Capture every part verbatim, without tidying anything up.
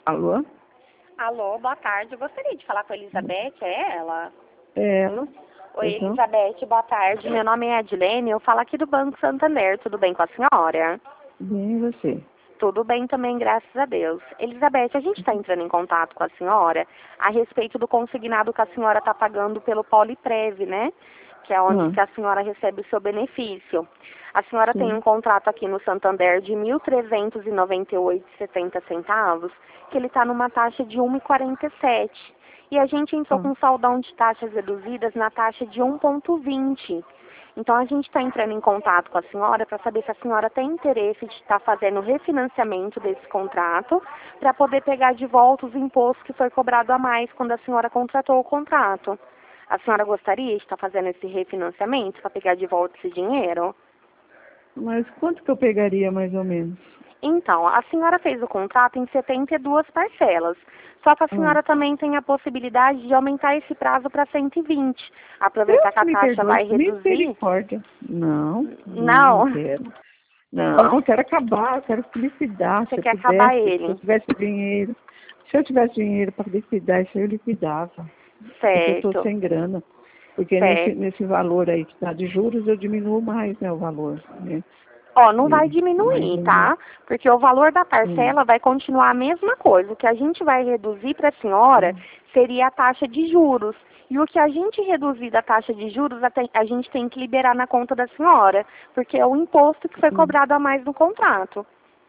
Alô? Alô, boa tarde. Eu gostaria de falar com a Elizabeth, é ela? É ela? Oi, Então, Elizabeth, boa tarde. Meu nome é Adilene, eu falo aqui do Banco Santander. Tudo bem com a senhora? bem e você? Tudo bem também, graças a Deus. Elizabeth, a gente está entrando em contato com a senhora a respeito do consignado que a senhora está pagando pelo Poliprev, né? Que é onde Ah, que a senhora recebe o seu benefício. A senhora tem um sim. contrato aqui no Santander de mil trezentos e noventa e oito reais e setenta centavos, que ele está numa taxa de um real e quarenta e sete. E a gente entrou Ah, com um saldão de taxas reduzidas na taxa de um vírgula vinte. Então, a gente está entrando em contato com a senhora para saber se a senhora tem interesse de estar fazendo o refinanciamento desse contrato para poder pegar de volta os impostos que foi cobrado a mais quando a senhora contratou o contrato. A senhora gostaria de estar fazendo esse refinanciamento para pegar de volta esse dinheiro? mas quanto que eu pegaria mais ou menos? Então, a senhora fez o contrato em setenta e duas parcelas. Só que a Ah, senhora também tem a possibilidade de aumentar esse prazo para cento e vinte. Aproveitar Deus que a me taxa perdoe, vai reduzir. misericórdia. Não, não, não Não. quero. Não, eu quero acabar, eu quero liquidar. Você Se eu quer acabar pudesse, se eu ele. tivesse dinheiro, se eu tivesse dinheiro para liquidar, isso eu liquidava. É que eu estou Certo. sem grana. Porque nesse, Certo. nesse valor aí que está de juros, eu diminuo mais, né, o valor, né, Ó, não vai dele. Mas diminuir, eu não... tá? Porque o valor da Hum, parcela vai continuar a mesma coisa. O que a gente vai reduzir para a senhora hum, seria a taxa de juros. E o que a gente reduzir da taxa de juros, a tem- a gente tem que liberar na conta da senhora, porque é o imposto que foi hum. cobrado a mais no contrato.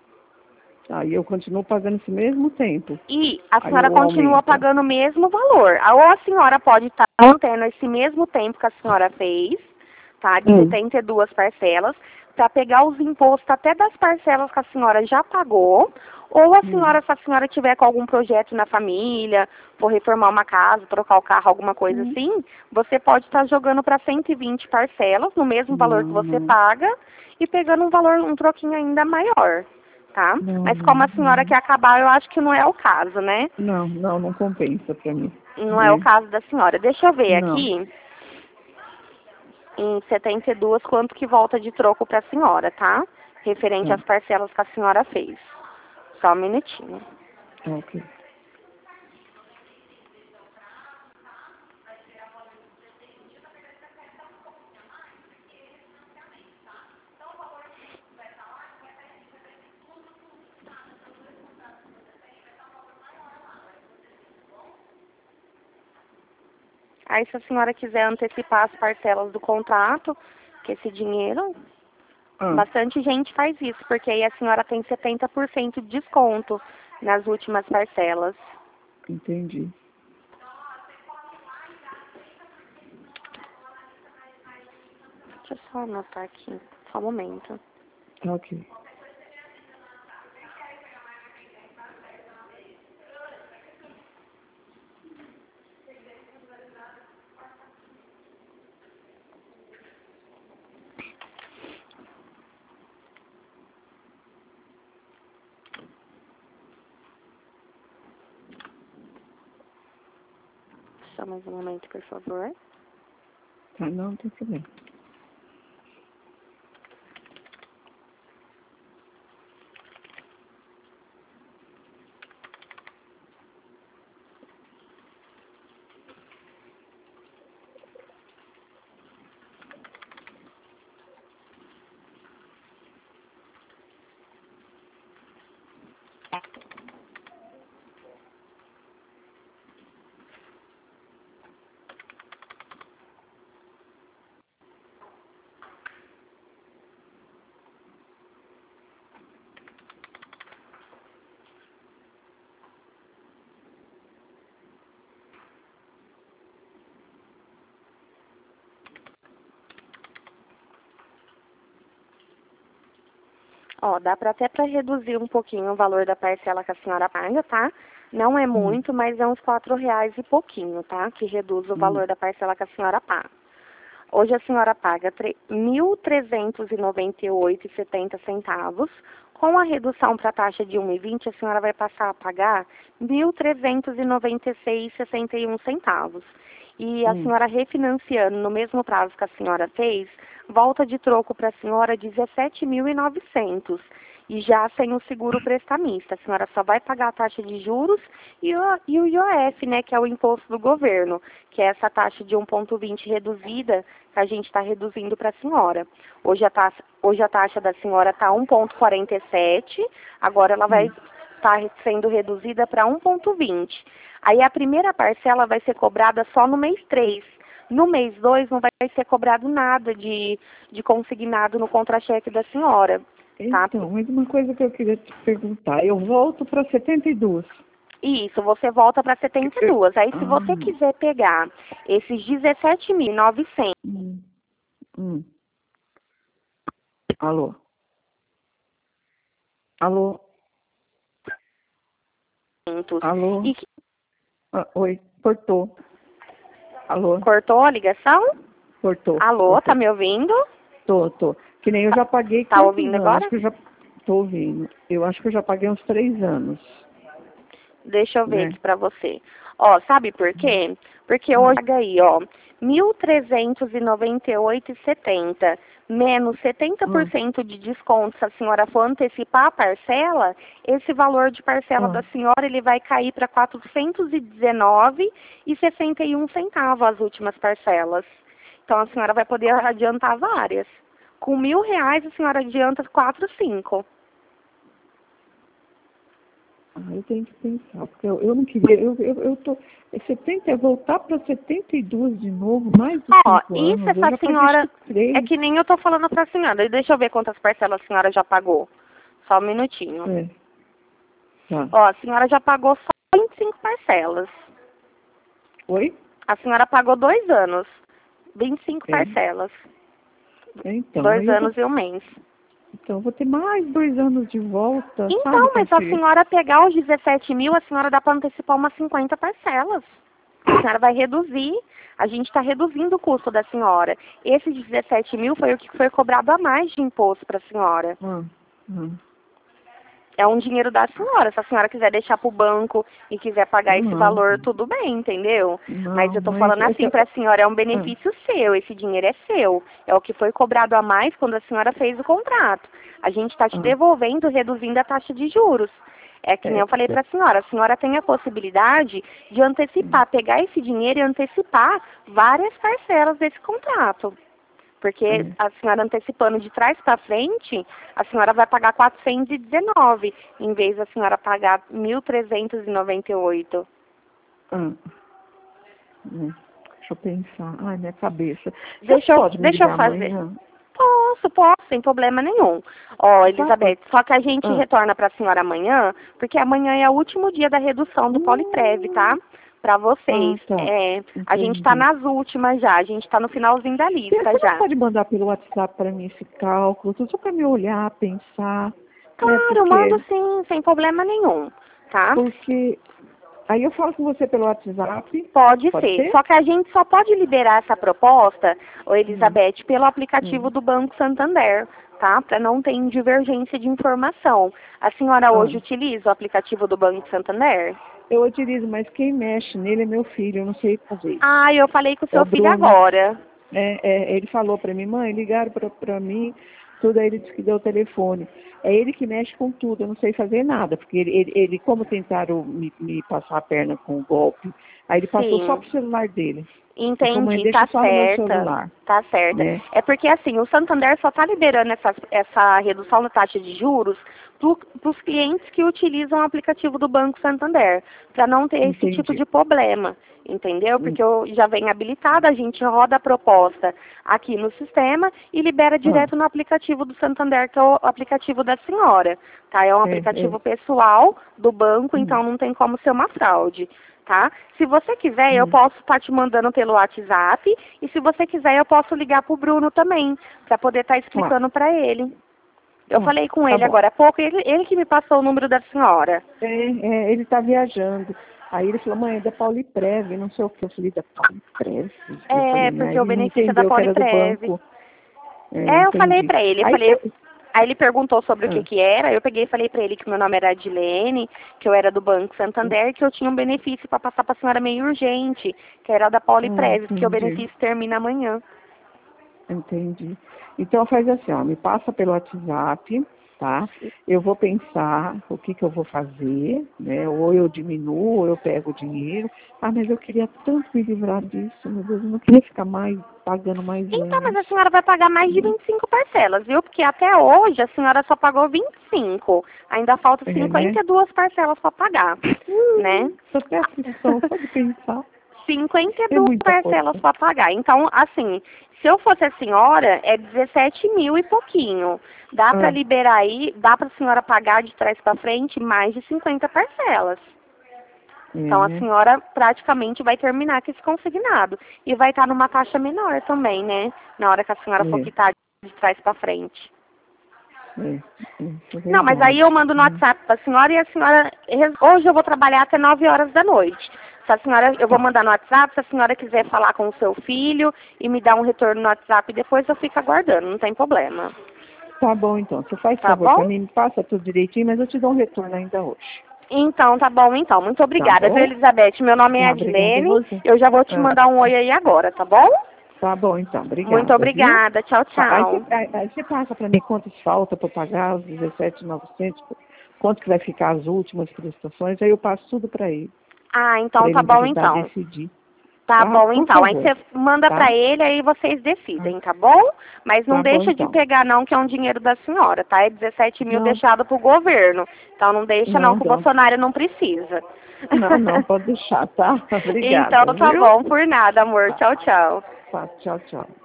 Aí eu continuo pagando esse mesmo tempo. E a Aí senhora eu continua aumenta. pagando o mesmo valor. Ou a senhora pode estar mantendo esse mesmo tempo que a senhora fez, tá? De Hum, setenta e duas parcelas, para pegar os impostos até das parcelas que a senhora já pagou. Ou a hum, senhora, se a senhora tiver com algum projeto na família, for reformar uma casa, trocar o carro, alguma coisa hum. assim, você pode estar jogando para cento e vinte parcelas, no mesmo valor que Não, você não, paga, e pegando um valor, um troquinho ainda maior, tá? não, Mas como não, a senhora não. quer acabar, eu acho que não é o caso, né? Não, não, não compensa pra mim. Não é o Né? caso da senhora. Deixa eu ver Não. aqui, em setenta e duas, quanto que volta de troco para a senhora, tá? Referente Tá, às parcelas que a senhora fez. Só um minutinho. tá ok. Aí, se a senhora quiser antecipar as parcelas do contrato, que esse dinheiro, Ah, bastante gente faz isso, porque aí a senhora tem setenta por cento de desconto nas últimas parcelas. entendi. Deixa eu só anotar aqui, só um momento. Tá ok. Só mais um momento, por favor. Tá, não, não tem problema. Ó, dá pra até para reduzir um pouquinho o valor da parcela que a senhora paga, tá? Não é Hum, muito, mas é uns quatro reais e pouquinho, tá? Que reduz o hum, valor da parcela que a senhora paga. Hoje a senhora paga mil trezentos e noventa e oito reais e setenta centavos. Com a redução para a taxa de um real e vinte, a senhora vai passar a pagar mil trezentos e noventa e seis reais e sessenta e um centavos. E a hum. senhora refinanciando no mesmo prazo que a senhora fez, volta de troco para a senhora dezessete mil e novecentos. e já sem o seguro prestamista. A senhora só vai pagar a taxa de juros e o, e o I O F, né, que é o imposto do governo, que é essa taxa de um vírgula vinte reduzida que a gente está reduzindo para a senhora. Hoje a, taxa, hoje a taxa da senhora está um vírgula quarenta e sete, agora ela vai estar tá sendo reduzida para um vírgula vinte. Aí a primeira parcela vai ser cobrada só no mês três. No mês dois não vai ser cobrado nada de, de consignado no contra-cheque da senhora. Tá? Então, mas uma coisa que eu queria te perguntar, eu volto para setenta e duas. Isso, você volta para setenta e duas. Aí se Ah. você quiser pegar esses dezessete mil e novecentos... Hum. Hum. Alô? Alô? Alô? E que... ah, oi, cortou. Alô? Cortou a ligação? Cortou. Alô, cortou. tá me ouvindo? Tô, tô. Que nem eu já paguei. Tá ouvindo anos? agora? Acho que eu já tô ouvindo. Eu acho que eu já paguei uns três anos. Deixa eu ver né? aqui pra você. Ó, sabe por quê? Porque hoje paga aí, ó, mil trezentos e noventa e oito reais e setenta centavos menos setenta por cento de desconto se a senhora for antecipar a parcela, esse valor de parcela Hum. da senhora ele vai cair para quatrocentos e dezenove reais e sessenta e um centavos as últimas parcelas. Então a senhora vai poder adiantar várias. Com mil reais a senhora adianta quatro, cinco. Ah, eu tenho que pensar, porque eu, eu não queria, eu, eu, eu tô, é setenta, é voltar para setenta e duas de novo, mais de Ó, cinco isso anos, eu essa já senhora, paguei três. é que nem eu tô falando pra senhora. Deixa eu ver quantas parcelas a senhora já pagou. Só um minutinho. É. Tá. Ó, a senhora já pagou só vinte e cinco parcelas. Oi? A senhora pagou dois anos. vinte e cinco É. parcelas. É, então, dois aí eu anos vou, e um mês. então, eu vou ter mais dois anos de volta, Então, sabe? mas se a Porque, senhora pegar os dezessete mil, a senhora dá pra antecipar umas cinquenta parcelas. A senhora vai reduzir, a gente está reduzindo o custo da senhora. Esses dezessete mil foi o que foi cobrado a mais de imposto para a senhora. hum, hum, É um dinheiro da senhora. Se a senhora quiser deixar para o banco e quiser pagar esse não, valor, tudo bem, entendeu? não, Mas eu estou mas falando é assim que, para a senhora, é um ah, benefício seu, esse dinheiro é seu. É o que foi cobrado a mais quando a senhora fez o contrato. A gente está te ah, devolvendo, reduzindo a taxa de juros. É que nem é, eu falei para a senhora, a senhora tem a possibilidade de antecipar, pegar esse dinheiro e antecipar várias parcelas desse contrato. Porque é, a senhora antecipando de trás para frente, a senhora vai pagar quatrocentos e dezenove, em vez da senhora pagar mil trezentos e noventa e oito. ah, hum. Deixa eu pensar. Ai, minha cabeça. Você Deixa eu, pode me deixa eu ligar fazer. amanhã? Posso, posso, sem problema nenhum. Ó, Sabe? Elizabeth, só que a gente Ah, retorna para a senhora amanhã, porque amanhã é o último dia da redução do Poliprev, tá? hum, Para ah, vocês. tá. É, a gente está Entendi. nas últimas já, a gente está no finalzinho da Você lista você não já. pode mandar pelo WhatsApp para mim esse cálculo, só para me olhar, pensar, né? Claro, eu mando Porque, sim, sem problema nenhum, tá? porque aí eu falo com você pelo WhatsApp, Pode pode ser. ser? Só que a gente só pode liberar essa proposta, ô Hum, Elizabeth, pelo aplicativo hum. do Banco Santander, tá? Para não ter divergência de informação. A senhora Ah, hoje utiliza o aplicativo do Banco Santander? eu utilizo, mas quem mexe nele é meu filho, eu não sei fazer isso. Ah, eu falei com o É o seu filho Bruno. agora. É, é, ele falou para mim, mãe, ligaram para mim, tudo aí ele disse que deu o telefone. É ele que mexe com tudo, eu não sei fazer nada, porque ele, ele, ele como tentaram me, me passar a perna com o golpe, aí ele passou só Sim. pro celular dele. Ele falou, mãe, Entendi, deixa tá só no meu certa, celular, tá certa. né? É porque assim, o Santander só está liberando essa, essa redução da taxa de juros para os clientes que utilizam o aplicativo do Banco Santander, para não ter esse tipo Entendi. de problema, entendeu? Hum, Porque eu já vem habilitada, a gente roda a proposta aqui no sistema e libera Ah, direto no aplicativo do Santander, que é o aplicativo da senhora, tá? É um é, é. aplicativo pessoal do banco, Hum, então não tem como ser uma fraude. Tá? Se você quiser, eu hum. posso estar te mandando pelo WhatsApp e se você quiser, eu posso ligar pro Bruno também, para poder estar Tá, explicando para ele. Eu tá, falei com tá ele bom. agora há pouco, ele, ele que me passou o número da senhora. É, é, ele tá viajando. Aí ele falou, mãe, é da Pauliprev, não sei o que. Eu falei, da Pauliprev? Eu É, falei, né? porque o Ele não benefício é da entendeu que era do Poliprev. banco. É, É, eu falei entendi. pra ele, eu Aí falei, você... aí ele perguntou sobre o que Ah, que era, eu peguei e falei pra ele que meu nome era Adilene, que eu era do Banco Santander, que eu tinha um benefício para passar pra senhora meio urgente, que era da hum, Poliprev, porque o entendi, benefício termina amanhã. entendi. Então faz assim, ó, me passa pelo WhatsApp, tá? Eu vou pensar o que, que eu vou fazer, né? Ou eu diminuo, ou eu pego o dinheiro. Ah, mas eu queria tanto me livrar disso, meu Deus, eu não queria ficar mais pagando mais Então, mas anos. a senhora vai pagar mais de vinte e cinco parcelas, viu? Porque até hoje a senhora só pagou vinte e cinco. Ainda falta É, né? cinquenta e duas parcelas para pagar, né? Tô até aflição só de pensar. cinquenta e É duas muita parcelas coisa. para pagar. Então, assim, se eu fosse a senhora, é dezessete mil e pouquinho. Dá para Ah, liberar aí, dá para a senhora pagar de trás para frente mais de cinquenta parcelas. é, Então, a né? senhora praticamente vai terminar com esse consignado. E vai estar numa taxa menor também, né? Na hora que a senhora for É, quitar de trás para frente. é, é, é Não, mas aí eu verdade. mando no Hum. WhatsApp para a senhora e a senhora... Hoje eu vou trabalhar até nove horas da noite. Se a senhora, eu vou Tá, mandar no WhatsApp, se a senhora quiser falar com o seu filho e me dar um retorno no WhatsApp, depois eu fico aguardando, não tem problema. tá bom então. Você faz Tá favor bom? pra mim, me passa tudo direitinho, mas eu te dou um retorno ainda hoje. Então, tá bom então. Muito Tá obrigada, viu, bom? Elizabeth? Meu nome é Ah, obrigada a Adilene. você. Eu já vou te Ah, mandar um oi aí agora, tá bom? tá bom então, Muito obrigada, viu? obrigada. Tchau, Tá, aí, você, tchau. aí, aí você passa pra mim quantos falta pra pagar, os dezessete mil e novecentos, quanto que vai ficar as últimas prestações, aí eu passo tudo pra ele, Ah, pra então ele tá me bom ajudar a então. decidir. Tá Tá? bom Por então. Aí favor, você manda pra tá? ele, aí vocês Ah, decidem, tá bom? Mas não tá bom deixa de então. pegar não, que é um dinheiro da senhora, tá? É dezessete mil Não, deixado pro governo. Então não deixa não, não, que o não. Bolsonaro não precisa. Não, não, pode deixar, tá? Então Obrigada, tá viu? bom, por nada, amor. Tá, Tchau, tchau. tá, tchau, tchau.